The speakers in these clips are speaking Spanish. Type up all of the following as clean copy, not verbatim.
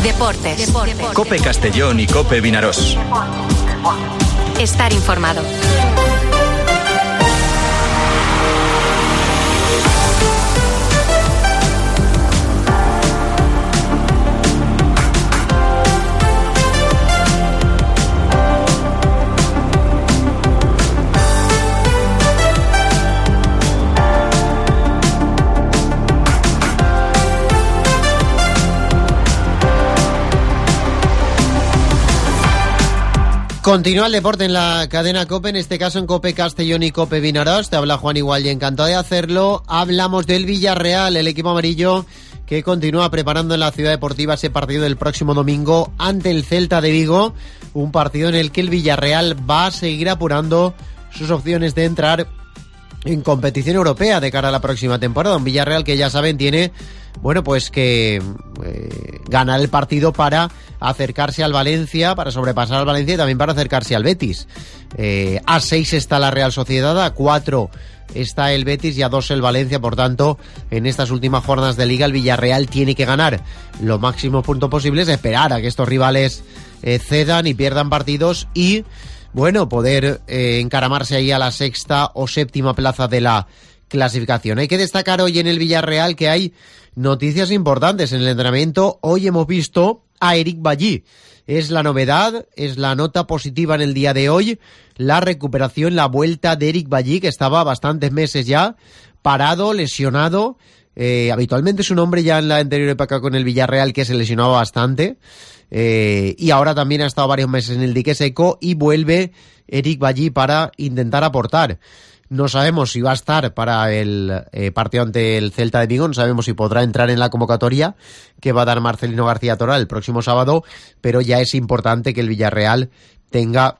Deportes. COPE Castellón y COPE Vinarós. Estar informado. Continúa el deporte en la cadena COPE, en este caso en COPE Castellón y COPE Vinarós. Te habla Juan Igual y encantado de hacerlo. Hablamos del Villarreal, el equipo amarillo que continúa preparando en la Ciudad Deportiva ese partido del próximo domingo ante el Celta de Vigo. Un partido en el que el Villarreal va a seguir apurando sus opciones de entrar en competición europea de cara a la próxima temporada. Un Villarreal que ya saben tiene, pues que ganar el partido para acercarse al Valencia, para sobrepasar al Valencia y también para acercarse al Betis. A 6 está la Real Sociedad, a 4 está el Betis y a 2 el Valencia. Por tanto, en estas últimas jornadas de Liga el Villarreal tiene que ganar los máximos puntos posibles, esperar a que estos rivales cedan y pierdan partidos y poder encaramarse ahí a la 6ª o 7ª plaza de la clasificación. Hay que destacar hoy en el Villarreal que hay noticias importantes en el entrenamiento. Hoy hemos visto a Eric Bailly. Es la novedad, es la nota positiva en el día de hoy, la recuperación, la vuelta de Eric Bailly, que estaba bastantes meses ya parado, lesionado. Habitualmente es un hombre ya en la anterior época con el Villarreal que se lesionaba bastante. Y ahora también ha estado varios meses en el dique seco y vuelve Eric Bailly para intentar aportar. No sabemos si va a estar para el partido ante el Celta de Vigo, no sabemos si podrá entrar en la convocatoria que va a dar Marcelino García Toral el próximo sábado, pero ya es importante que el Villarreal tenga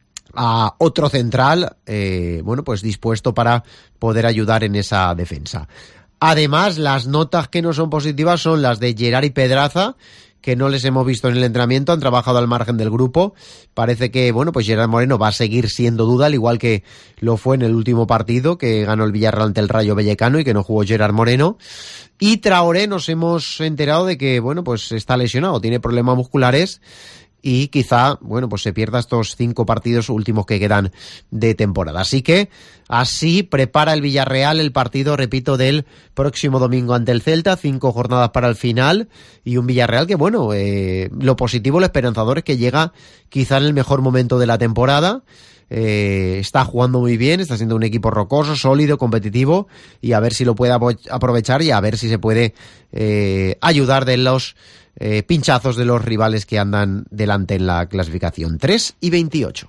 a otro central dispuesto para poder ayudar en esa defensa. Además, las notas que no son positivas son las de Gerard y Pedraza, que no les hemos visto en el entrenamiento, han trabajado al margen del grupo. Parece que, Gerard Moreno va a seguir siendo duda, al igual que lo fue en el último partido, que ganó el Villarreal ante el Rayo Vallecano y que no jugó Gerard Moreno. Y Traoré nos hemos enterado de que, está lesionado, tiene problemas musculares y quizá, se pierda estos 5 partidos últimos que quedan de temporada. Así que, así prepara el Villarreal el partido, repito, del próximo domingo ante el Celta, 5 jornadas para el final, y un Villarreal que, lo positivo, lo esperanzador es que llega quizá en el mejor momento de la temporada. Está jugando muy bien, está siendo un equipo rocoso, sólido, competitivo, y a ver si lo puede aprovechar y a ver si se puede ayudar de los pinchazos de los rivales que andan delante en la clasificación. 3 y 28.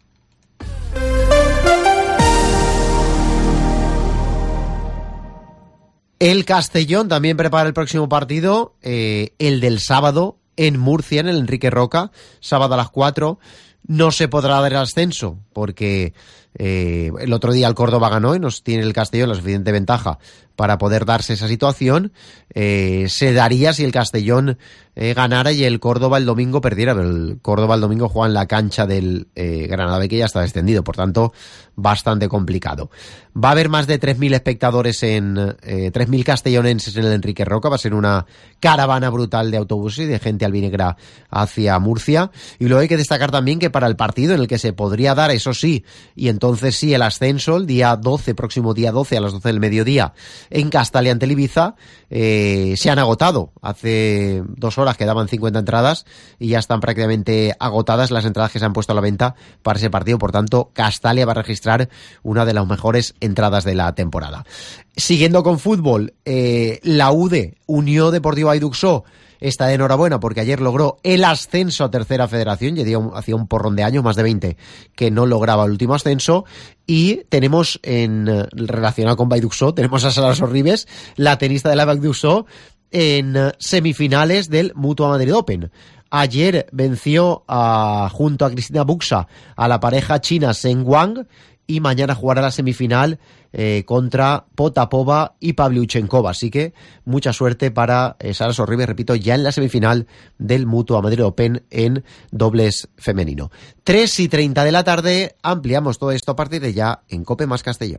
El Castellón también prepara el próximo partido, el del sábado en Murcia, en el Enrique Roca, sábado a las 4. No se podrá dar el ascenso porque el otro día el Córdoba ganó y nos tiene el Castellón la suficiente ventaja para poder darse esa situación. Se daría si el Castellón ganara y el Córdoba el domingo perdiera, pero el Córdoba el domingo juega en la cancha del Granada B, que ya está descendido, por tanto bastante complicado. Va a haber más de 3.000 espectadores 3.000 castellonenses en el Enrique Roca. Va a ser una caravana brutal de autobuses y de gente albinegra hacia Murcia. Y luego hay que destacar también que para el partido en el que se podría dar, eso sí, y entonces sí, el ascenso, el día 12, próximo día 12 a las 12 del mediodía, en Castalia ante el Ibiza, se han agotado. Hace 2 horas quedaban 50 entradas y ya están prácticamente agotadas las entradas que se han puesto a la venta para ese partido. Por tanto, Castalia va a registrar una de las mejores entradas de la temporada. Siguiendo con fútbol, la UDE, Unió Deportiva Aiduxó, está de enhorabuena porque ayer logró el ascenso a tercera federación. Ya hacía un porrón de años, más de 20, que no lograba el último ascenso. Y tenemos, relacionado con Baiduxó, tenemos a Sara Sorribes, la tenista de la Baiduxó, en semifinales del Mutua Madrid Open. Ayer venció junto a Cristina Buxa a la pareja china Zheng Wang y mañana jugará la semifinal contra Potapova y Pavlyuchenkova. Así que mucha suerte para Sara Sorribes, repito, ya en la semifinal del Mutua Madrid Open en dobles femenino. 3:30 de la tarde, ampliamos todo esto a partir de ya en COPE más Castellón.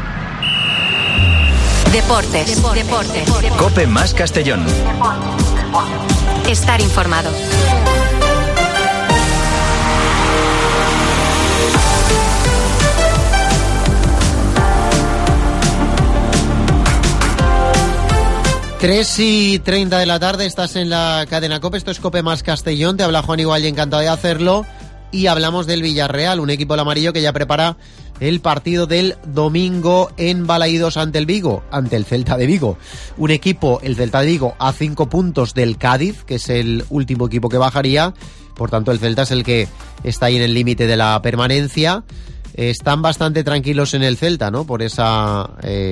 Deportes. COPE más Castellón. Estar informado. Tres y 30 de la tarde, estás en la cadena COPE, esto es COPE más Castellón, te habla Juan Igual y encantado de hacerlo, y hablamos del Villarreal, un equipo del amarillo que ya prepara el partido del domingo en Balaídos ante el Celta de Vigo. Un equipo, el Celta de Vigo, a 5 puntos del Cádiz, que es el último equipo que bajaría, por tanto el Celta es el que está ahí en el límite de la permanencia. Están bastante tranquilos en el Celta, ¿no? Por esa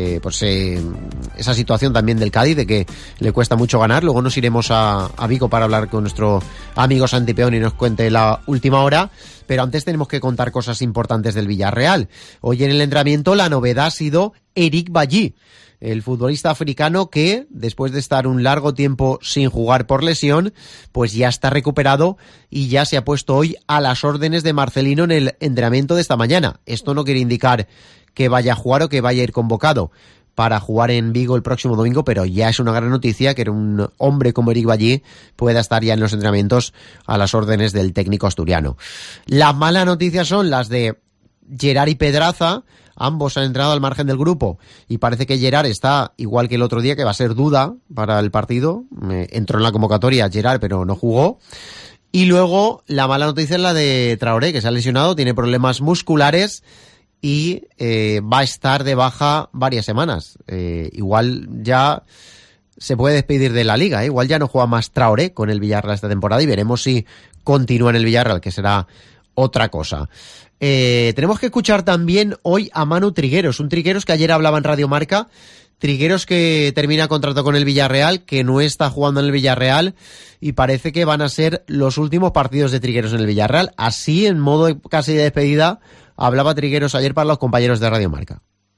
situación también del Cádiz, de que le cuesta mucho ganar. Luego nos iremos a Vigo para hablar con nuestro amigo Santi Peón y nos cuente la última hora. Pero antes tenemos que contar cosas importantes del Villarreal. Hoy en el entrenamiento la novedad ha sido Eric Bailly, el futbolista africano que, después de estar un largo tiempo sin jugar por lesión, pues ya está recuperado y ya se ha puesto hoy a las órdenes de Marcelino en el entrenamiento de esta mañana. Esto no quiere indicar que vaya a jugar o que vaya a ir convocado para jugar en Vigo el próximo domingo, pero ya es una gran noticia que un hombre como Eric Bailly pueda estar ya en los entrenamientos a las órdenes del técnico asturiano. Las malas noticias son las de Gerard y Pedraza. Ambos han entrado al margen del grupo y parece que Gerard está igual que el otro día, que va a ser duda para el partido. Entró en la convocatoria Gerard, pero no jugó. Y luego la mala noticia es la de Traoré, que se ha lesionado, tiene problemas musculares y va a estar de baja varias semanas. Igual ya se puede despedir de la liga, igual ya no juega más Traoré con el Villarreal esta temporada y veremos si continúa en el Villarreal, que será otra cosa. Tenemos que escuchar también hoy a Manu Trigueros, un Trigueros que ayer hablaba en Radio Marca, Trigueros que termina contrato con el Villarreal, que no está jugando en el Villarreal y parece que van a ser los últimos partidos de Trigueros en el Villarreal. Así, en modo casi de despedida, hablaba Trigueros ayer para los compañeros de Radio Marca.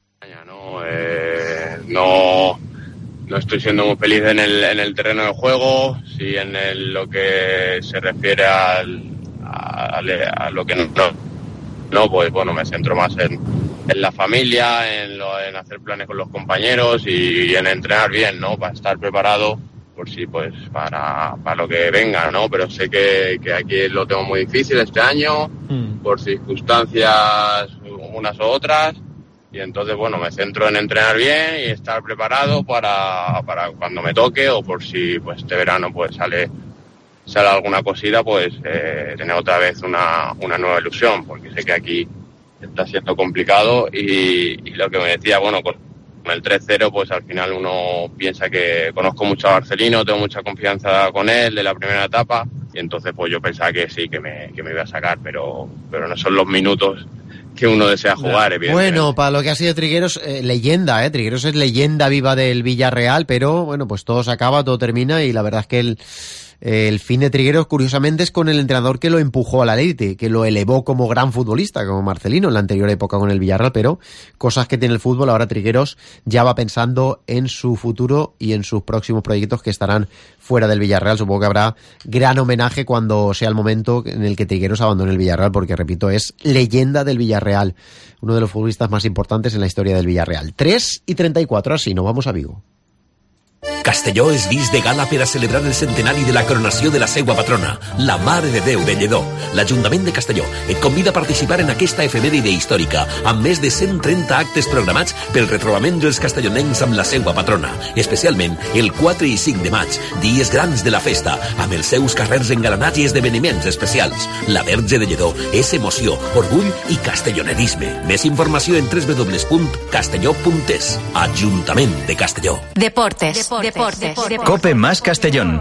No estoy siendo muy feliz en el terreno de juego, sí en lo que se refiere a lo que no, pues bueno, me centro más en la familia, en hacer planes con los compañeros y en entrenar bien, ¿no? Para estar preparado por si, pues, para lo que venga, ¿no? Pero sé que aquí lo tengo muy difícil este año, por circunstancias unas u otras, y entonces, bueno, me centro en entrenar bien y estar preparado para cuando me toque, o por si, pues, este verano, pues, sale alguna cosita, pues tener otra vez una nueva ilusión, porque sé que aquí está siendo complicado y lo que me decía, bueno, con el 3-0 pues al final uno piensa que conozco mucho a Marcelino, tengo mucha confianza con él de la primera etapa y entonces pues yo pensaba que sí, que me iba a sacar, pero no son los minutos que uno desea jugar, evidentemente. Bueno, para lo que ha sido Trigueros, leyenda, Trigueros es leyenda viva del Villarreal, pero bueno, pues todo se acaba, todo termina y la verdad es que el fin de Trigueros, curiosamente, es con el entrenador que lo empujó a la élite, que lo elevó como gran futbolista, como Marcelino en la anterior época con el Villarreal, pero cosas que tiene el fútbol, ahora Trigueros ya va pensando en su futuro y en sus próximos proyectos que estarán fuera del Villarreal. Supongo que habrá gran homenaje cuando sea el momento en el que Trigueros abandone el Villarreal, porque, repito, es leyenda del Villarreal, uno de los futbolistas más importantes en la historia del Villarreal. 3:34, así, nos vamos a Vigo. Castelló és vist de gala per a celebrar el centenari de la coronació de la seua patrona, la Mare de Déu de Lledó. L'Ajuntament de Castelló et convida a participar en aquesta efemèride històrica, amb més de 130 actes programats pel retrobament dels castellonencs amb la seua patrona, especialment el 4 i 5 de maig, dies grans de la festa, amb els seus carrers engalanats i esdeveniments especials. La Verge de Lledó és emoció, orgull i castellonerisme. Més informació en www.castelló.es. Ajuntament de Castelló. Deportes. COPE más Castellón.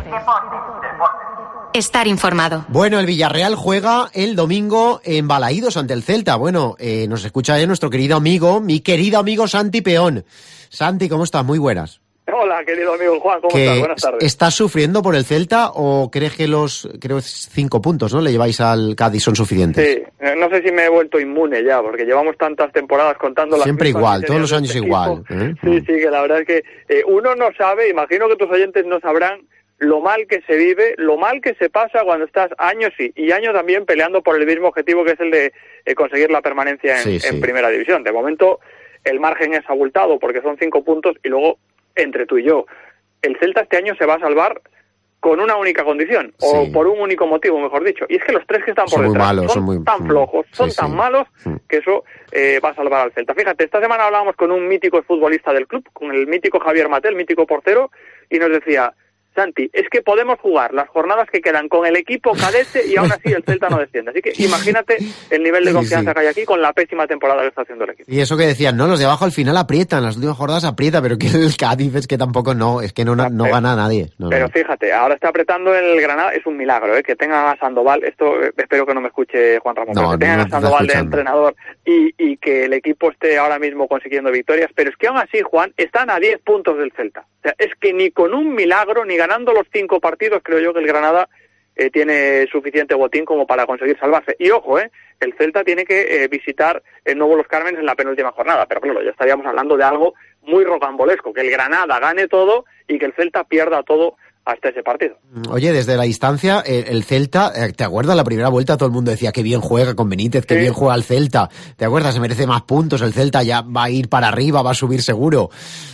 Estar informado. Bueno, el Villarreal juega el domingo en Balaídos ante el Celta. Bueno, nos escucha ya nuestro querido amigo, mi querido amigo Santi Peón. Santi, ¿cómo estás? Muy buenas. Hola, querido amigo Juan, ¿cómo estás? Buenas tardes. ¿Estás sufriendo por el Celta o crees que creo 5 puntos, ¿no?, le lleváis al Cádiz son suficientes? Sí, no sé si me he vuelto inmune ya, porque llevamos tantas temporadas contando las siempre igual, todos los años igual. Sí, que la verdad es que uno no sabe, imagino que tus oyentes no sabrán lo mal que se vive, lo mal que se pasa cuando estás años y años también peleando por el mismo objetivo, que es el de conseguir la permanencia en Primera División. De momento el margen es abultado porque son 5 puntos y luego, entre tú y yo, el Celta este año se va a salvar con una única condición, o por un único motivo, mejor dicho. Y es que los tres que están por detrás son tan flojos, son tan malos, que eso va a salvar al Celta. Fíjate, esta semana hablábamos con un mítico futbolista del club, con el mítico Javier Matel, mítico portero, y nos decía: Santi, es que podemos jugar las jornadas que quedan con el equipo cadete y aún así el Celta no desciende. Así que imagínate el nivel de confianza que hay aquí con la pésima temporada que está haciendo el equipo. Y eso que decían, no, los de abajo al final aprietan, las últimas jornadas aprieta, pero que el Cádiz es que tampoco no gana a nadie. Pero fíjate, ahora está apretando el Granada, es un milagro, que tengan a Sandoval, esto espero que no me escuche Juan Ramón, que tengan a Sandoval de entrenador y que el equipo esté ahora mismo consiguiendo victorias, pero es que aún así, Juan, están a 10 puntos del Celta. O sea, es que ni con un milagro, ni ganando los 5 partidos, creo yo que el Granada tiene suficiente botín como para conseguir salvarse. Y ojo, el Celta tiene que visitar el nuevo Los Cármenes en la penúltima jornada, pero claro, ya estaríamos hablando de algo muy rocambolesco, que el Granada gane todo y que el Celta pierda todo hasta ese partido. Oye, desde la distancia, el Celta, ¿te acuerdas? La primera vuelta todo el mundo decía que bien juega con Benítez, que bien juega el Celta. ¿Te acuerdas? Se merece más puntos, el Celta ya va a ir para arriba, va a subir seguro.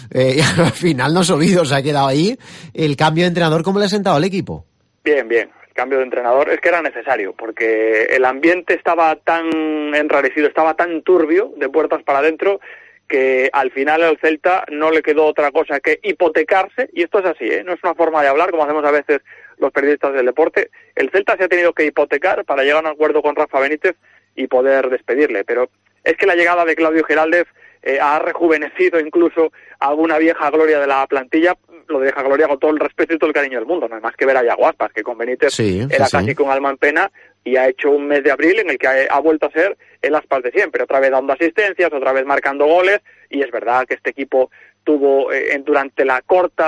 Al final no ha subido, se ha quedado ahí. El cambio de entrenador, ¿cómo le ha sentado al equipo? Bien. El cambio de entrenador es que era necesario, porque el ambiente estaba tan enrarecido, estaba tan turbio, de puertas para adentro, que al final al Celta no le quedó otra cosa que hipotecarse, y esto es así, no es una forma de hablar como hacemos a veces los periodistas del deporte. El Celta se ha tenido que hipotecar para llegar a un acuerdo con Rafa Benítez y poder despedirle, pero es que la llegada de Claudio Giraldez ha rejuvenecido incluso a alguna vieja gloria de la plantilla. Lo de vieja gloria con todo el respeto y todo el cariño del mundo, no hay más que ver a Yago Aspas, que con Benítez era casi con alma en pena, y ha hecho un mes de abril en el que ha vuelto a ser el Aspas de siempre, otra vez dando asistencias, otra vez marcando goles, y es verdad que este equipo tuvo durante la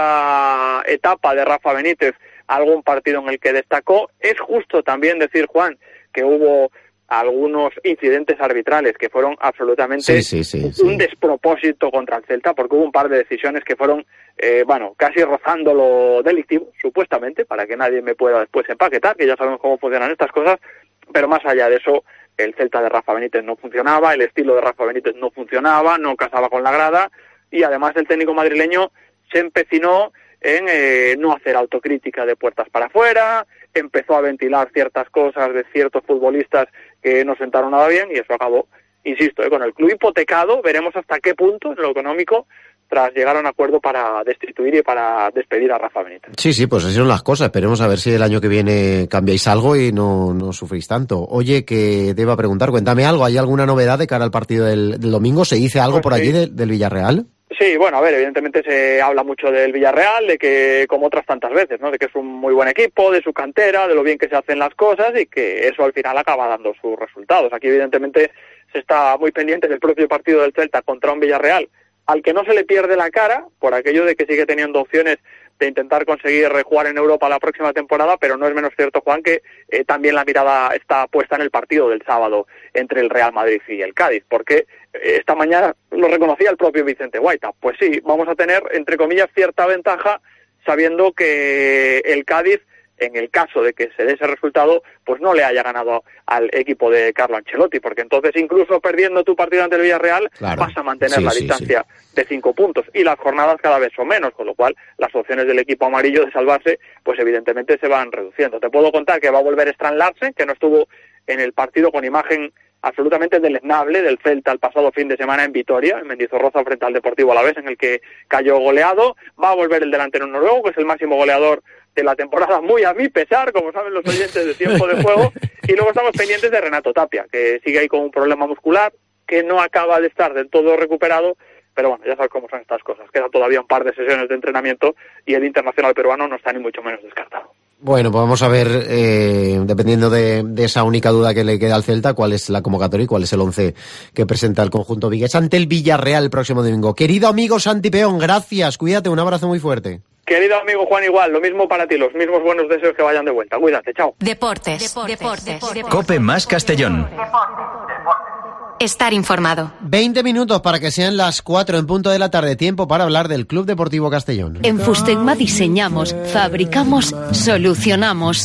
corta etapa de Rafa Benítez algún partido en el que destacó. Es justo también decir, Juan, que hubo algunos incidentes arbitrales que fueron absolutamente un despropósito contra el Celta, porque hubo un par de decisiones que fueron, casi rozando lo delictivo, supuestamente, para que nadie me pueda después empaquetar, que ya sabemos cómo funcionan estas cosas, pero más allá de eso, el Celta de Rafa Benítez no funcionaba, el estilo de Rafa Benítez no funcionaba, no casaba con la grada, y además el técnico madrileño se empecinó en no hacer autocrítica de puertas para afuera, empezó a ventilar ciertas cosas de ciertos futbolistas que no sentaron nada bien, y eso acabó, insisto, con el club hipotecado. Veremos hasta qué punto en lo económico, tras llegar a un acuerdo para destituir y para despedir a Rafa Benítez. Sí, pues así son las cosas. Esperemos a ver si el año que viene cambiáis algo y no sufrís tanto. Oye, que te iba a preguntar, cuéntame algo, ¿hay alguna novedad de cara al partido del domingo? ¿Se dice algo por allí del Villarreal? Sí, bueno, a ver, evidentemente se habla mucho del Villarreal, de que, como otras tantas veces, ¿no?, de que es un muy buen equipo, de su cantera, de lo bien que se hacen las cosas, y que eso al final acaba dando sus resultados. Aquí evidentemente se está muy pendiente del propio partido del Celta contra un Villarreal al que no se le pierde la cara, por aquello de que sigue teniendo opciones de intentar conseguir jugar en Europa la próxima temporada, pero no es menos cierto, Juan, que también la mirada está puesta en el partido del sábado entre el Real Madrid y el Cádiz, porque esta mañana lo reconocía el propio Vicente Guaita. Pues sí, vamos a tener, entre comillas, cierta ventaja, sabiendo que el Cádiz, en el caso de que se dé ese resultado, pues no le haya ganado al equipo de Carlo Ancelotti, porque entonces incluso perdiendo tu partido ante el Villarreal, vas a mantener la distancia de 5 puntos, y las jornadas cada vez son menos, con lo cual las opciones del equipo amarillo de salvarse, pues evidentemente se van reduciendo. Te puedo contar que va a volver Strand Larsen, que no estuvo en el partido con imagen absolutamente deleznable del Celta el pasado fin de semana en Vitoria, en Mendizorroza, frente al Deportivo Alavés, en el que cayó goleado. Va a volver el delantero noruego, que es el máximo goleador de la temporada, muy a mi pesar, como saben los oyentes de Tiempo de Juego. Y luego estamos pendientes de Renato Tapia, que sigue ahí con un problema muscular, que no acaba de estar del todo recuperado, pero bueno, ya sabes cómo son estas cosas. Queda todavía un par de sesiones de entrenamiento y el internacional peruano no está ni mucho menos descartado. Bueno, pues vamos a ver, dependiendo de esa única duda que le queda al Celta, cuál es la convocatoria y cuál es el 11 que presenta el conjunto vigués ante el Villarreal el próximo domingo. Querido amigo Santi Peón, gracias, cuídate, un abrazo muy fuerte. Querido amigo Juan, igual, lo mismo para ti, los mismos buenos deseos, que vayan de vuelta. Cuídate, chao. Deportes. COPE más Castellón. Estar informado. 20 minutos para que sean las 4 en punto de la tarde. Tiempo para hablar del Club Deportivo Castellón. En Fustegma diseñamos, fabricamos, solucionamos.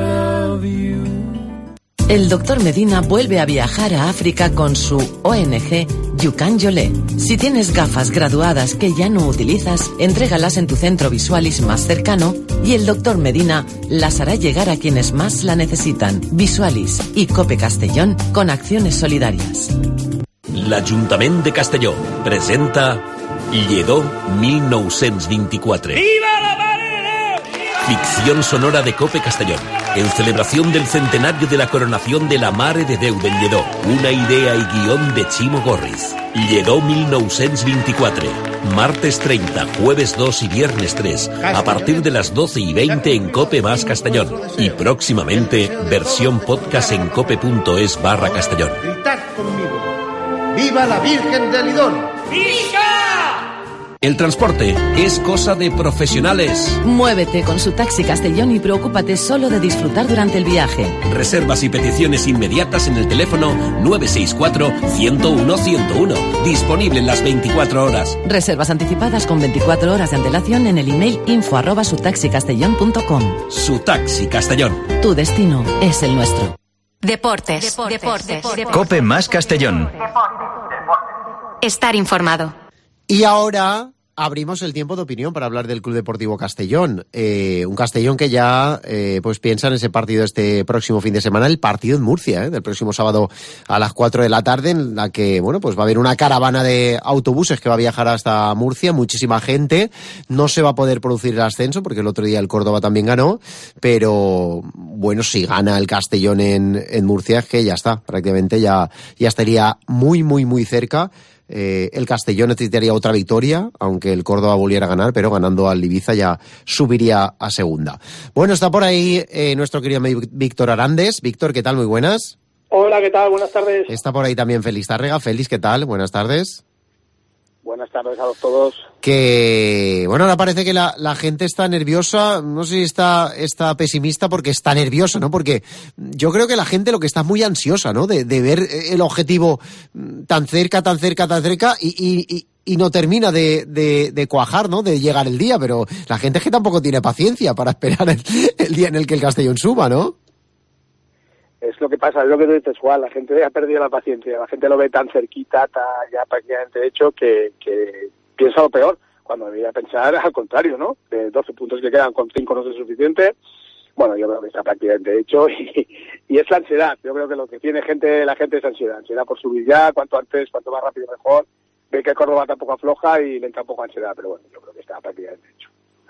El doctor Medina vuelve a viajar a África con su ONG Yukan Yolé. Si tienes gafas graduadas que ya no utilizas, entrégalas en tu centro Visualis más cercano y el doctor Medina las hará llegar a quienes más la necesitan. Visualis y Cope Castellón con acciones solidarias. L'Ajuntament de Castelló presenta Lledó 1924. ¡Viva la Mare de Déu! Ficción sonora de Cope Castellón, en celebración del centenario de la coronación de la Mare de Déu del Lledó. Una idea y guión de Chimo Gorriz. Lledó 1924. Martes 30, jueves 2 y viernes 3, a partir de las 12:20 en Cope más Castellón. Y próximamente, versión podcast en cope.es/Castellón. Gritad conmigo. ¡Viva la Virgen de Lidón! ¡Viva! El transporte es cosa de profesionales. Muévete con su Taxi Castellón y preocúpate solo de disfrutar durante el viaje. Reservas y peticiones inmediatas en el teléfono 964-101-101. Disponible en las 24 horas. Reservas anticipadas con 24 horas de antelación en el email info@sutaxicastellón.com. Su Taxi Castellón. Tu destino es el nuestro. Deportes. Cope más Castellón. Estar informado. Y ahora abrimos el tiempo de opinión para hablar del Club Deportivo Castellón. Un Castellón que ya pues piensa en ese partido este próximo fin de semana, el partido en Murcia, del próximo sábado a las 4 de la tarde, en la que bueno pues va a haber una caravana de autobuses que va a viajar hasta Murcia, muchísima gente. No se va a poder producir el ascenso porque el otro día el Córdoba también ganó, pero bueno, si gana el Castellón en Murcia es que ya está, prácticamente ya estaría muy, muy, muy cerca. El Castellón necesitaría otra victoria, aunque el Córdoba volviera a ganar, pero ganando al Ibiza ya subiría a segunda. Bueno, está por ahí nuestro querido Víctor Arandes. Víctor, ¿qué tal? Muy buenas. Hola, ¿qué tal? Buenas tardes. Está por ahí también Félix Tárrega. Félix, ¿qué tal? Buenas tardes. Buenas tardes a todos. Que, bueno, ahora parece que la gente está nerviosa, no sé si está pesimista porque está nerviosa, ¿no? Porque yo creo que la gente lo que está muy ansiosa, ¿no? De ver el objetivo tan cerca y no termina de cuajar, ¿no? De llegar el día, pero la gente es que tampoco tiene paciencia para esperar el día en el que el Castellón suba, ¿no? Es lo que pasa, es lo que tú dices, Juan, la gente ha perdido la paciencia, la gente lo ve tan cerquita, ya prácticamente hecho, que piensa lo peor, cuando debería pensar al contrario, ¿no? De 12 puntos que quedan, con 5 no es suficiente. Bueno, yo creo que está prácticamente hecho y es la ansiedad. Yo creo que lo que tiene la gente es ansiedad por subir ya, cuanto antes, cuanto más rápido mejor. Ve que Córdoba tampoco afloja y le entra un poco ansiedad, pero bueno, yo creo que está prácticamente hecho.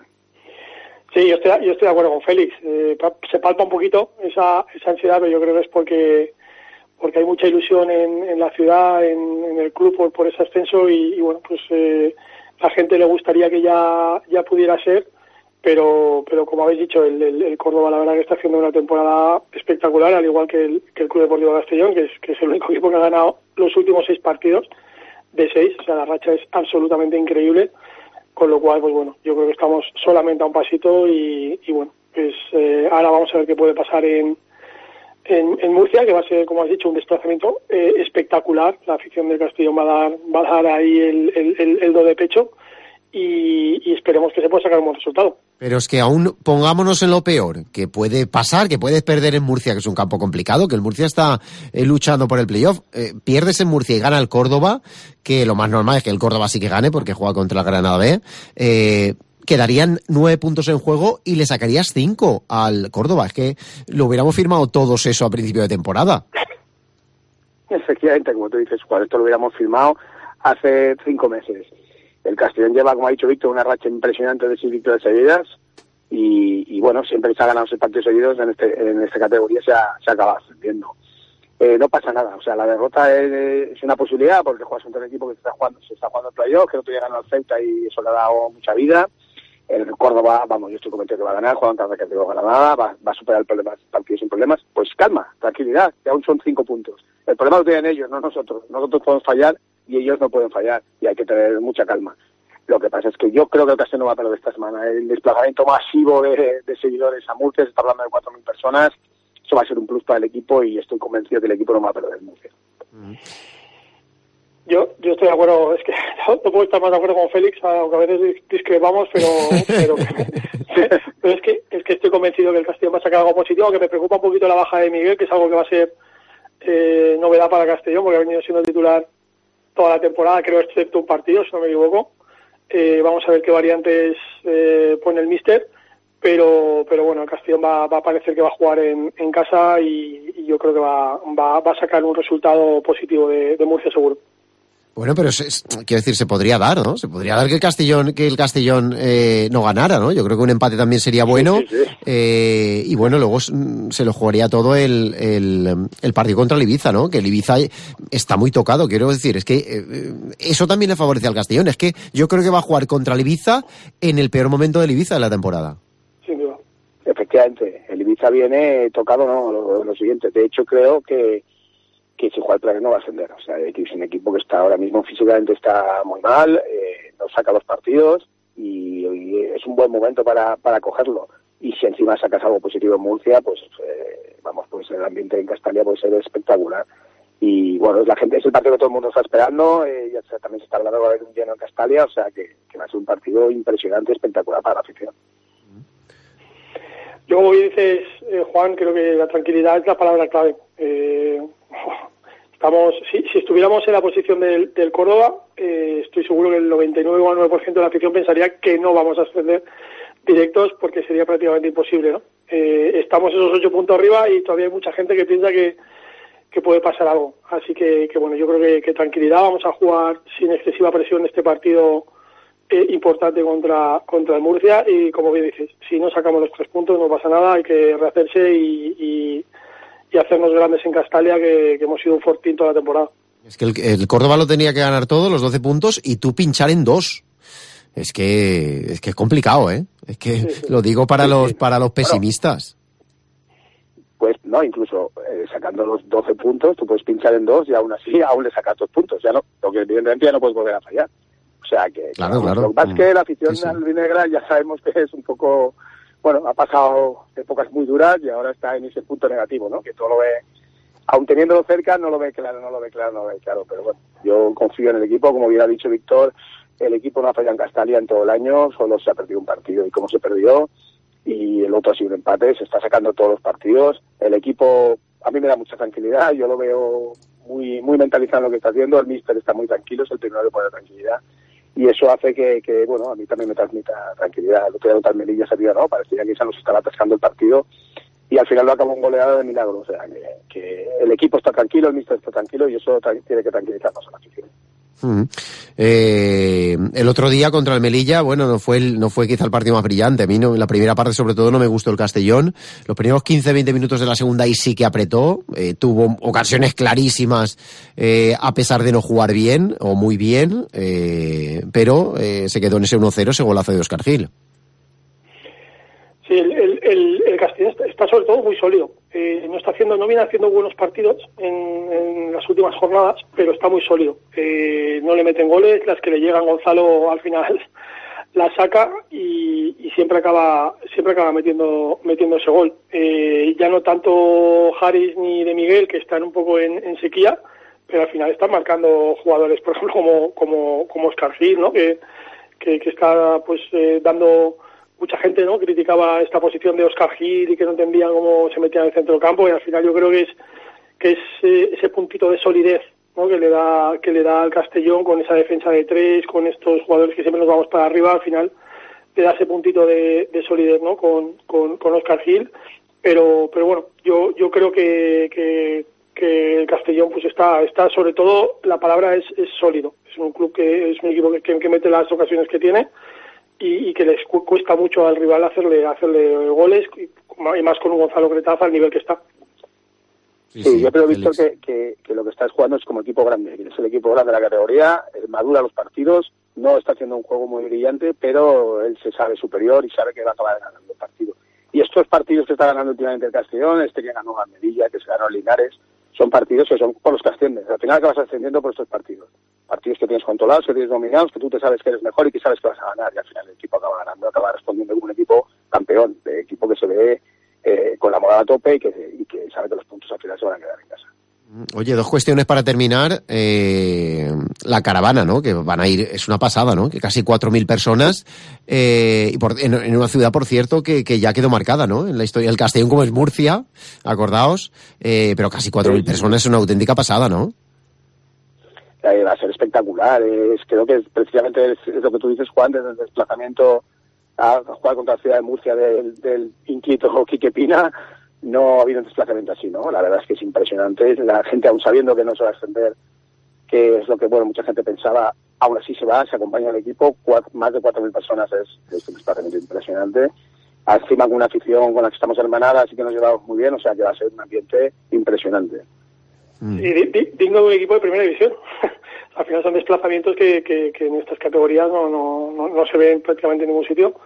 Sí, yo estoy de acuerdo con Félix. Se palpa un poquito esa ansiedad, pero yo creo que es porque hay mucha ilusión en la ciudad, en el club por ese ascenso y bueno, pues la gente le gustaría que ya pudiera ser, pero como habéis dicho, el Córdoba la verdad que está haciendo una temporada espectacular, al igual que el Club Deportivo Castellón, que es el único equipo que ha ganado los últimos 6 partidos de 6, o sea, la racha es absolutamente increíble. Con lo cual, pues bueno, yo creo que estamos solamente a un pasito y bueno, pues ahora vamos a ver qué puede pasar en Murcia, que va a ser, como has dicho, un desplazamiento espectacular. La afición del Castellón va a dar ahí el do de pecho y esperemos que se pueda sacar un buen resultado. Pero es que aún pongámonos en lo peor, que puede pasar, que puedes perder en Murcia, que es un campo complicado, que el Murcia está luchando por el playoff. Pierdes en Murcia y gana el Córdoba, que lo más normal es que el Córdoba sí que gane, porque juega contra el Granada B. Quedarían 9 puntos en juego y le sacarías 5 al Córdoba. Es que lo hubiéramos firmado todos eso a principio de temporada. Efectivamente, como tú dices, Juan, esto lo hubiéramos firmado hace 5 meses. El Castellón lleva, como ha dicho Víctor, una racha impresionante de 6 victorias seguidas y bueno, siempre se ha ganado 6 partidos seguidos en esta categoría se ha acabado ascendiendo. No pasa nada, o sea, la derrota es una posibilidad porque juegas contra un equipo que se está jugando el playoff, que no te llega al Celta y eso le ha dado mucha vida. El Córdoba, vamos, yo estoy convencido que va a ganar, juega contra el Recreativo Granada, va a superar el partido sin problemas. Pues calma, tranquilidad, que aún son 5 puntos. El problema lo tienen ellos, no nosotros. Nosotros podemos fallar y ellos no pueden fallar y hay que tener mucha calma. Lo que pasa es que yo creo que el Castellón no va a perder esta semana. El desplazamiento masivo de seguidores a Murcia, se está hablando de 4.000 personas, eso va a ser un plus para el equipo y estoy convencido que el equipo no va a perder Murcia. Yo estoy de acuerdo, es que no puedo estar más de acuerdo con Félix, aunque a veces discrepamos, pero es que estoy convencido que el Castellón va a sacar algo positivo, aunque me preocupa un poquito la baja de Miguel, que es algo que va a ser novedad para Castellón, porque ha venido siendo titular toda la temporada, creo, excepto un partido, si no me equivoco. Vamos a ver qué variantes pone el míster, pero bueno, el Castellón va a parecer que va a jugar en casa y yo creo que va a sacar un resultado positivo de Murcia seguro. Bueno, pero quiero decir, se podría dar, ¿no? Se podría dar que el Castellón no ganara, ¿no? Yo creo que un empate también sería bueno. Sí. Y bueno, luego se lo jugaría todo el partido contra el Ibiza, ¿no? Que el Ibiza está muy tocado, quiero decir. Es que eso también le favorece al Castellón. Es que yo creo que va a jugar contra el Ibiza en el peor momento del Ibiza de la temporada. Sin duda. Efectivamente, el Ibiza viene tocado, ¿no? Lo siguiente. De hecho, creo que si juega el Playoff no va a ascender. O sea, es un equipo que está ahora mismo físicamente está muy mal, no saca los partidos y es un buen momento para cogerlo. Y si encima sacas algo positivo en Murcia, pues pues el ambiente en Castalia puede ser espectacular. Y bueno, es el partido que todo el mundo está esperando, también se está hablando de un lleno en Castalia, o sea que va a ser un partido impresionante, espectacular para la afición. Yo, como dices, Juan, creo que la tranquilidad es la palabra clave. Si estuviéramos en la posición del Córdoba, estoy seguro que el 99,9% de la afición pensaría que no vamos a ascender directos porque sería prácticamente imposible, ¿no? Estamos esos 8 puntos arriba y todavía hay mucha gente que piensa que puede pasar algo. Así que bueno, yo creo que tranquilidad, vamos a jugar sin excesiva presión este partido importante contra el Murcia y, como bien dices, si no sacamos los 3 puntos no pasa nada, hay que rehacerse y hacernos grandes en Castalia, que hemos sido un fortín toda la temporada. Es que el Córdoba lo tenía que ganar todo, los 12 puntos, y tú pinchar en 2. Es que es complicado, ¿eh? Es que sí. Lo digo para los pesimistas. Pues no, incluso sacando los 12 puntos, tú puedes pinchar en 2 y aún así le sacas 2 puntos. Ya no, lo que evidentemente ya no puedes volver a fallar. O sea que claro. Lo que pasa es que la afición albinegra ya sabemos que es un poco... Bueno, ha pasado épocas muy duras y ahora está en ese punto negativo, ¿no? Que todo lo ve, aun teniéndolo cerca, no lo ve claro. Pero bueno, yo confío en el equipo, como bien ha dicho Víctor, el equipo no ha fallado en Castalia en todo el año, solo se ha perdido un partido y cómo se perdió, y el otro ha sido un empate, se está sacando todos los partidos. El equipo, a mí me da mucha tranquilidad, yo lo veo muy mentalizado en lo que está haciendo, el míster está muy tranquilo, es el primero que pone tranquilidad. Y eso hace que a mí también me transmita tranquilidad. El otro día contra el Melilla se vio, ¿no? Parecía que ya nos estaba atascando el partido y al final lo acabó un goleado de milagro. O sea, que el equipo está tranquilo, el míster está tranquilo y eso tiene que tranquilizarnos a la afición. El otro día contra el Melilla, bueno, no fue quizá el partido más brillante. A mí en la primera parte sobre todo no me gustó el Castellón. Los primeros 15-20 minutos de la segunda ahí sí que apretó, tuvo ocasiones clarísimas a pesar de no jugar bien o muy bien, pero se quedó en ese 1-0, ese golazo de Óscar Gil. Sí, el Castellón está sobre todo muy sólido. No viene haciendo buenos partidos en las últimas jornadas, pero está muy sólido. No le meten goles, las que le llegan Gonzalo al final la saca y siempre acaba metiendo ese gol. Ya no tanto Haris ni de Miguel, que están un poco en sequía, pero al final están marcando jugadores, por ejemplo, como Óscar Gil, ¿no? Que está pues dando... Mucha gente, ¿no?, criticaba esta posición de Óscar Gil y que no entendían cómo se metía en el centro del campo, y al final yo creo que es ese puntito de solidez, ¿no?, que le da al Castellón con esa defensa de 3, con estos jugadores que siempre nos vamos para arriba. Al final le da ese puntito de solidez, ¿no?, con Óscar Gil, pero bueno, yo creo que el Castellón pues está sobre todo, la palabra es sólido. Es un club es un equipo que mete las ocasiones que tiene y que les cuesta mucho al rival hacerle goles, y más con un Gonzalo Cretaza al nivel que está. Sí, yo creo, Víctor, que lo que estás jugando es como equipo grande, es el equipo grande de la categoría, madura los partidos, no está haciendo un juego muy brillante, pero él se sabe superior y sabe que va a acabar ganando el partido. Y estos partidos que está ganando últimamente el Castellón, que ganó a Melilla, que se ganó Linares, son partidos que son por los que asciendes. Al final acabas ascendiendo por estos partidos. Partidos que tienes controlados, que tienes dominados, que tú te sabes que eres mejor y que sabes que vas a ganar. Y al final el equipo acaba ganando, acaba respondiendo como un equipo campeón, de equipo que se ve con la moral a tope y que sabe que los puntos al final se van a quedar en casa. Oye, 2 cuestiones para terminar. La caravana, ¿no?, que van a ir, es una pasada, ¿no?, que casi 4.000 personas, y en una ciudad, por cierto, que ya quedó marcada, ¿no?, en la historia del Castellón, como es Murcia, acordaos, pero casi 4.000 personas es una auténtica pasada, ¿no? Va a ser espectacular. Creo que precisamente es lo que tú dices, Juan, desde el desplazamiento a jugar contra la ciudad de Murcia del inquieto Quique Pina, no ha habido un desplazamiento así, ¿no? La verdad es que es impresionante. La gente, aún sabiendo que no se va a extender, que es lo que, bueno, mucha gente pensaba, aún así se va, se acompaña al equipo, más de 4.000 personas es un desplazamiento impresionante. Encima con una afición con la que estamos hermanadas, así que nos llevamos muy bien, o sea que va a ser un ambiente impresionante. Y digno de un equipo de primera división. Al final son desplazamientos que en estas categorías no se ven prácticamente en ningún sitio,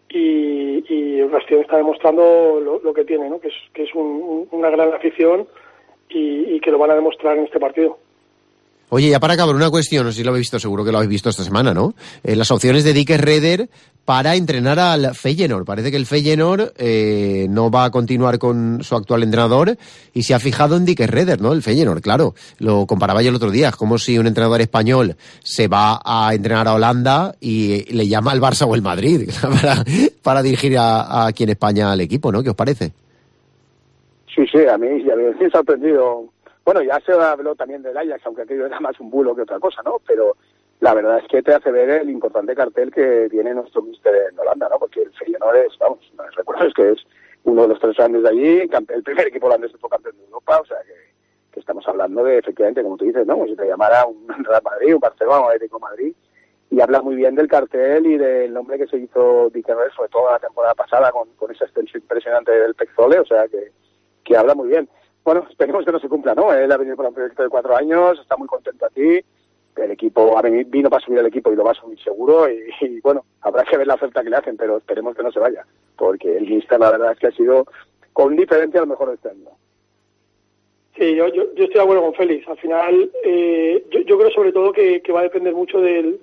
y el Castellón está demostrando lo que tiene, ¿no? Que es una gran afición y que lo van a demostrar en este partido. Oye, ya para acabar, una cuestión, no sé si lo habéis visto, seguro que lo habéis visto esta semana, ¿no? Las opciones de Dick Reder para entrenar al Feyenoord. Parece que el Feyenoord no va a continuar con su actual entrenador y se ha fijado en Dick Reder, ¿no? El Feyenoord, claro. Lo comparaba yo el otro día, es como si un entrenador español se va a entrenar a Holanda y le llama al Barça o el Madrid para dirigir aquí en España al equipo, ¿no? ¿Qué os parece? Sí, a mí me ha sorprendido. Bueno, ya se habló también del Ajax, aunque aquello era más un bulo que otra cosa, ¿no? Pero la verdad es que te hace ver el importante cartel que tiene nuestro míster en Holanda, ¿no? Porque el Feyenoord recuerdo que es uno de los 3 grandes de allí, el primer equipo holandés que fue campeón de Europa, o sea que estamos hablando de, efectivamente, como tú dices, ¿no? Como si te llamara un Real Madrid, un Barcelona, un Atlético de Madrid, y habla muy bien del cartel y del nombre que se hizo Dick Reder, sobre todo la temporada pasada, con esa extensión impresionante del Pezzole, o sea que habla muy bien. Bueno, esperemos que no se cumpla, ¿no? Él ha venido por un proyecto de 4 años, está muy contento aquí, el equipo vino para subir el equipo y lo va a subir seguro, y bueno, habrá que ver la oferta que le hacen, pero esperemos que no se vaya, porque el míster la verdad es que ha sido con diferencia a lo mejor de este año. Sí, yo estoy de acuerdo con Félix. Al final, yo creo sobre todo que va a depender mucho de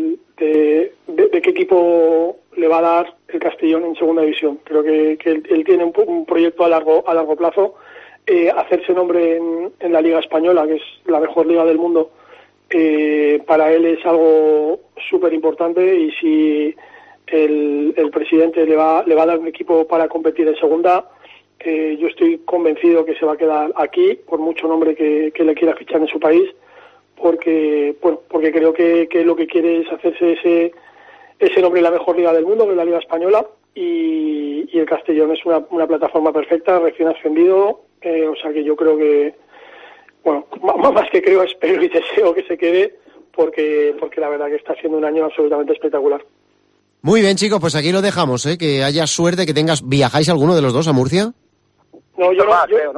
qué equipo le va a dar el Castellón en segunda división. Creo que él tiene un proyecto a largo plazo. Hacerse nombre en la Liga Española, que es la mejor liga del mundo, para él es algo súper importante, y si el presidente le va a dar un equipo para competir en segunda, yo estoy convencido que se va a quedar aquí, por mucho nombre que le quiera fichar en su país, porque creo que lo que quiere es hacerse ese nombre en la mejor liga del mundo, que es la Liga Española, y el Castellón es una plataforma perfecta, recién ascendido. O sea que yo creo que, bueno, más que creo, espero y deseo que se quede, porque la verdad que está siendo un año absolutamente espectacular. Muy bien, chicos, pues aquí lo dejamos, ¿eh? Que haya suerte, que ¿viajáis alguno de los dos a Murcia? No, yo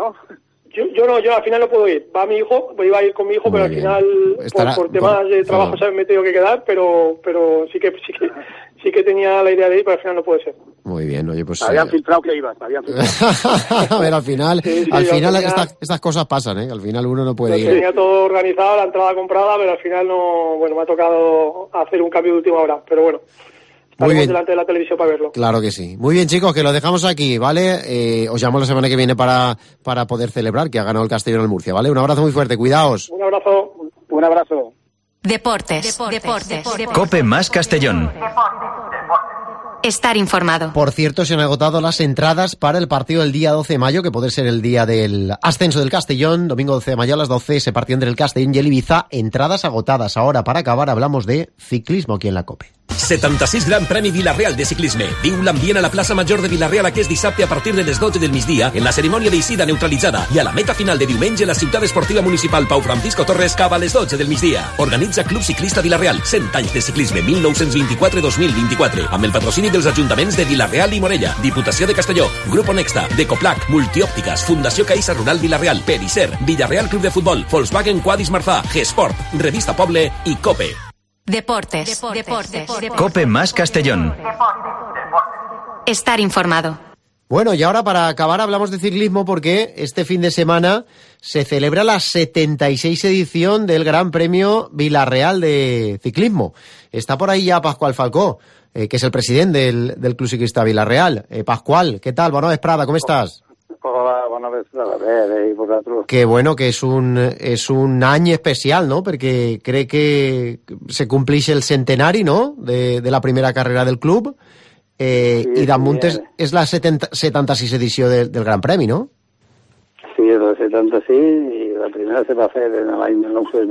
al final no puedo ir. Va mi hijo, iba a ir con mi hijo, pero al final por temas de trabajo me he tenido que quedar, pero sí que tenía la idea de ir, pero al final no puede ser. Muy bien, oye, pues... Habían filtrado que ibas, A ver, al final estas cosas pasan, ¿eh? Al final uno no puede ir. Tenía todo organizado, la entrada comprada, pero al final me ha tocado hacer un cambio de última hora, pero bueno. Muy bien. Delante de la televisión para verlo. Claro que sí. Muy bien, chicos, que lo dejamos aquí, ¿vale? Os llamo la semana que viene para poder celebrar que ha ganado el Castellón al Murcia, ¿vale? Un abrazo muy fuerte, cuidaos. Un abrazo. Un abrazo. Deportes. COPE más Castellón. Estar informado. Por cierto, se han agotado las entradas para el partido del día 12 de mayo, que puede ser el día del ascenso del Castellón. Domingo 12 de mayo a las 12, ese partido entre el Castellón y el Ibiza. Entradas agotadas. Ahora, para acabar, hablamos de ciclismo aquí en la COPE. 76 Gran Premi Vilareal de Ciclisme. Viu l'ambient a la plaça Major de Vilareal aquest dissabte a partir de les 12 del migdia en la cerimònia d'eixida neutralitzada i a la meta final de diumenge la ciutat esportiva municipal Pau Francisco Torres cap a les 12 del migdia. Organitza Club Ciclista Vilareal, 100 anys de ciclisme 1924-2024 amb el patrocini dels ajuntaments de Vilareal i Morella, Diputació de Castelló, Grupo Nexta, Decoplac, Multiòptiques, Fundació Caixa Rural Vilareal, Pericer, Villarreal Club de Futbol, Volkswagen Quadis Marzà, G-Sport, Revista Poble i COPE. Deportes. COPE más Castellón. Estar informado. Bueno, y ahora para acabar hablamos de ciclismo porque este fin de semana se celebra la 76 edición del Gran Premio Vilareal de Ciclismo. Está por ahí ya Pascual Falcó, que es el presidente del Club Ciclista Vilareal. Pascual, ¿qué tal? Bona vesprada, ¿cómo estás? Hola, bona vesprada, bé, i vosaltres? Que bueno, que és un any especial, no? Perquè crec que se complix el centenari, no?, de la primera carrera del club, i damunt és la 76 edició del Gran Premi, no? Sí, és la 76, i la primera se va fer en l'any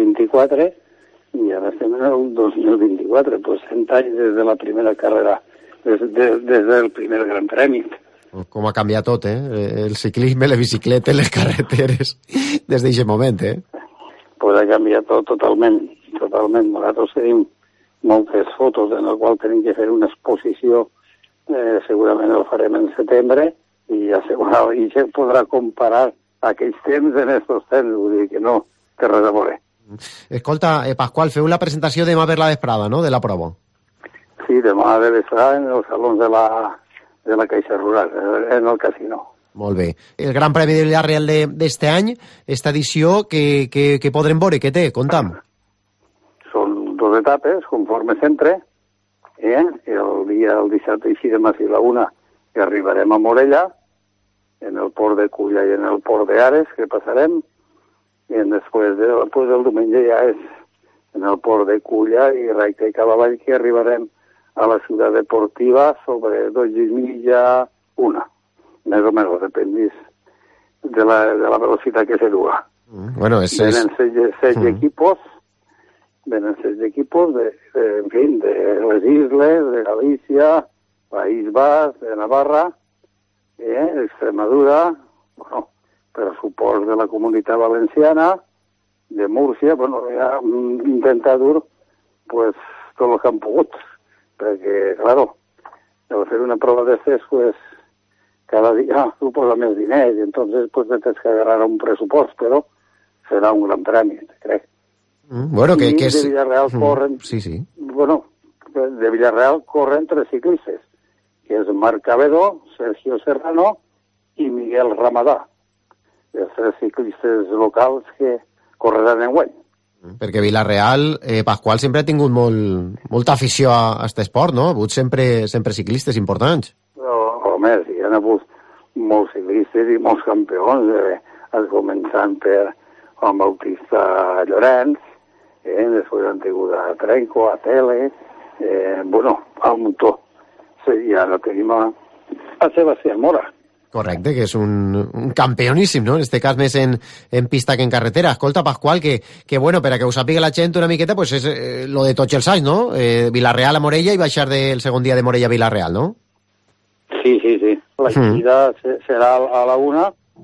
1924, i ara estem en el 2024, pues 100 anys des de la primera carrera des del primer Gran Premi. Com ha canviat tot, el ciclisme, les bicicletes, les carreteres, des d'aquest moment, Pues ha canviat tot totalment. Nosaltres tenim moltes fotos en les quals tenim que fer una exposició, segurament el farem en setembre, i se podrà comparar aquells temps en aquests temps, vull dir que no té res a veure. Escolta, Pasqual, feu la presentació demà per la vesprada, no?, de la prova. Sí, demà de vesprada en els salons de la Caixa Rural, en el casino. Molt bé. El Gran Premi de Villarreal d'este any, esta edició, que podrem veure? Què té? Conta'm. Són 2 etapes, conforme sempre. El dissabte així de Mas i la 1 que arribarem a Morella, en el port de Culla i en el port d'Ares, que passarem, i després del diumenge ja és en el port de Culla i recte i cap avall que arribarem a la ciutat deportiva sobre 2,5, 1. Més o menys, dependís de la velocitat que se duga. Bueno, venen 6 equipos, en fin, de les isles, de Galícia, País Basc, de Navarra, Extremadura, bueno, per supost de la Comunitat Valenciana, de Múrcia, bueno, ja intentar dur, pues, tot el que han pogut, perquè, claro, al fer una prova d'estes, pues, cada dia suposa més diners, i entonces, pues, tens que agarrar un pressupost, però serà un gran premi, crec. Bueno, que és... de Villarreal corren... Sí. Bueno, de Villarreal corren 3 ciclistes, que és Marc Cabedo, Sergio Serrano i Miguel Ramadà, els 3 ciclistes locals que correran en guany. Perquè Villarreal, Pasqual, sempre ha tingut molta afició a aquest esport, no? Ha hagut sempre ciclistes importants. Home, sí, hi ha hagut molts ciclistes i molts campions, començant per Juan Bautista Llorenç, després han tingut a Trenco, a Tele, bueno, al muntó. I ara tenim a Sebastián Mora. Correcte, que és un campioníssim, no? En este cas més en pista que en carretera. Escolta, Pasqual, que bueno, per a que ho sàpiga la gent una miqueta, pues és lo de tots els anys, no? Villarreal a Morella i baixar del segon dia de Morella a Villarreal, no? Sí. La gira serà a la 1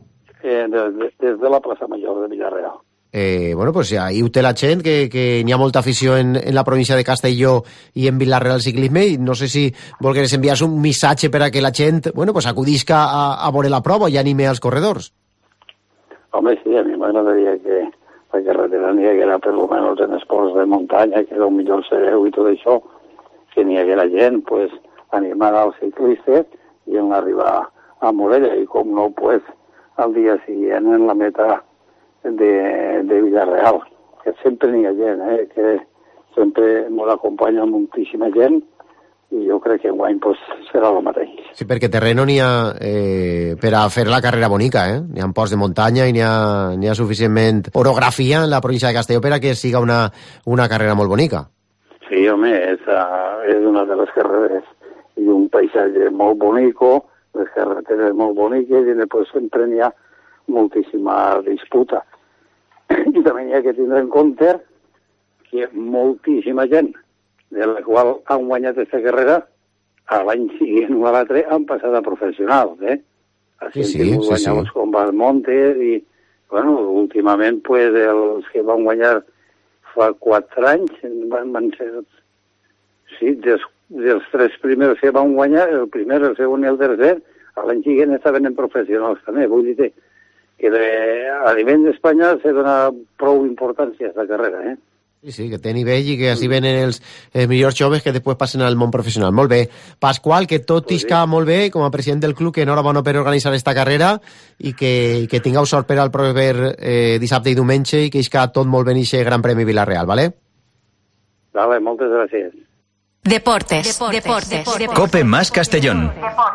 des de la plaça Major de Villarreal. Bueno, pues ahí ho té la gent, que n'hi ha molta afició en la província de Castelló i en Villarreal al ciclisme, i no sé si volgueres enviar un missatge per a que la gent, bueno, pues acudisca a veure la prova i anime als corredors. Home, sí, a mi m'agradaria que la carretera n'hi haguera per almenys en esports de muntanya, que és el millor sereu i tot això, que n'hi haguera gent, pues, animar als ciclistes i en arribar a Morella, i com no, pues, al dia siguiente en la meta de Villarreal, que sempre n'hi ha gent, que sempre ens acompanya moltíssima gent, i jo crec que enguany pues, serà el mateix. Sí, perquè terreno n'hi ha per a fer la carrera bonica, N'hi ha ports de muntanya i n'hi ha suficientment orografia en la província de Castelló per a que siga una carrera molt bonica. Sí, home, és una de les carreres i un paisatge molt bonico, les carreteres molt boniques, i després sempre n'hi ha moltíssima disputa. I també hi ha que tindre en compte que moltíssima gent de la qual han guanyat aquesta carrera a l'any següent o a l'altre han passat a professionals, Sí. Guanyamos com Valmontes i, bueno, últimament, pues, els que van guanyar fa 4 anys van ser... Sí, dels 3 primers que van guanyar, el primer, el segon i el tercer, a l'any següent estaven en professionals també. Vull dir que a nivell d'Espanya se dona prou importància a aquesta carrera, Sí, que té nivell i que així venen els millors joves que després passen al món professional. Molt bé. Pasqual, que tot isca molt bé, com a president del club, que enhorabona per organitzar esta carrera i que tingueu sort per al proper dissabte i diumenge i que isca tot molt bé ixe Gran Premi Villarreal, ¿vale? Vale, moltes gràcies. Deportes. Cope más Castellón.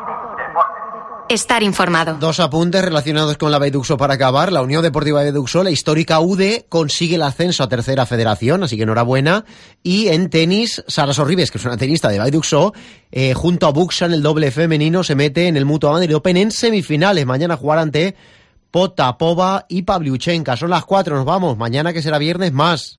Estar informado. 2 apuntes relacionados con la Vallduxó para acabar. La Unión Deportiva Vallduxó, la histórica UD, consigue el ascenso a tercera federación, así que enhorabuena. Y en tenis, Sara Sorribes, que es una tenista de Vallduxó, junto a Buxa en el doble femenino, se mete en el Mutua Madrid Open en semifinales. Mañana jugará ante Potapova y Pavlyuchenko. Son las 4, nos vamos. Mañana, que será viernes, más.